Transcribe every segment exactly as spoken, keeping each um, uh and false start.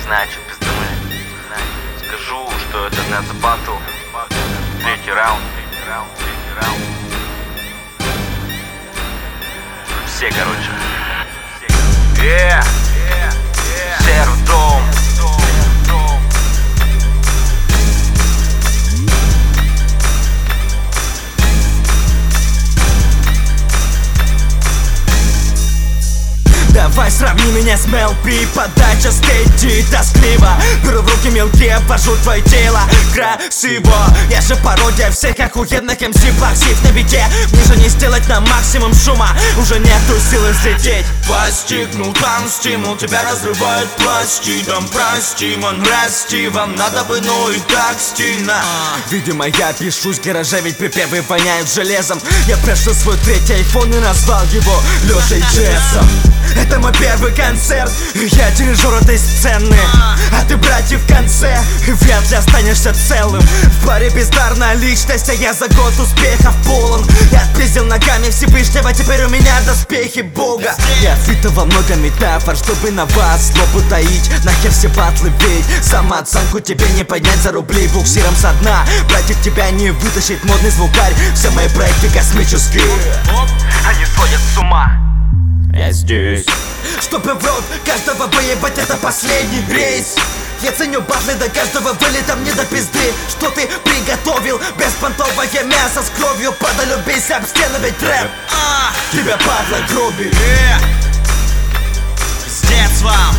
Значит, пизданы. Скажу, что это Net The Battle. Третий раунд. Третий раунд. Третий раунд. Все, короче. Yeah. Серый дом. Давай сравни меня с Мел При, подача скейти тоскливо. Беру в руки мелки, обвожу твое тело красиво. Я же пародия всех охуенных эм си, плаксив на бите. Мне же не сделать на максимум шума, уже нету силы взлететь. Постигнул там стимул, тебя разрывает пластидом. Прости, он расти, вам надо бы, ну и так стильно. Видимо, я пишусь в гараже, ведь припевы воняют железом. Я прошел свой третий айфон и назвал его Лешей Джессом. Это мой первый концерт, я дирижер этой сцены. А ты, братья, в конце вряд ли останешься целым. В паре бездарная личность, а я за год успехов полон. Я отпиздил ногами Всевышнего, теперь у меня доспехи Бога. Я впитывал много метафор, чтобы на вас злобу таить. Нахер все батлы, ведь самооценку тебе не поднять за рубли буксиром со дна. Братик, тебя не вытащить модный звукарь. Все мои проекты космические. Они сходят с ума. Я здесь, чтобы в рот каждого выебать, это последний рейс. Я ценю батлы до каждого вылета, мне до пизды. Что ты приготовил? Беспонтовое мясо с кровью. Подолюбись об стену, ведь рэп а, тебя, падла, грубит. yeah. Пиздец вам.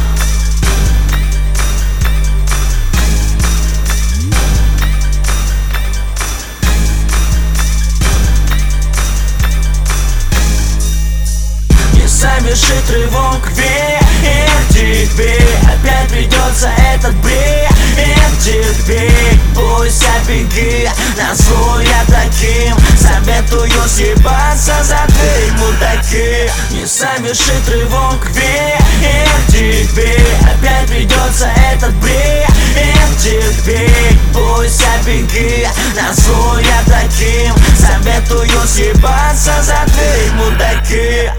Совершит рывок вверх, тебе опять придется этот бред. Терпи, пусть беги, назову я таким. Советую съебаться за дверь, мудаки. Не совершит рывок вверх, тебе опять придется этот бред. Терпи, пусть беги, назову я таким. Советую съебаться за дверь, мудаки.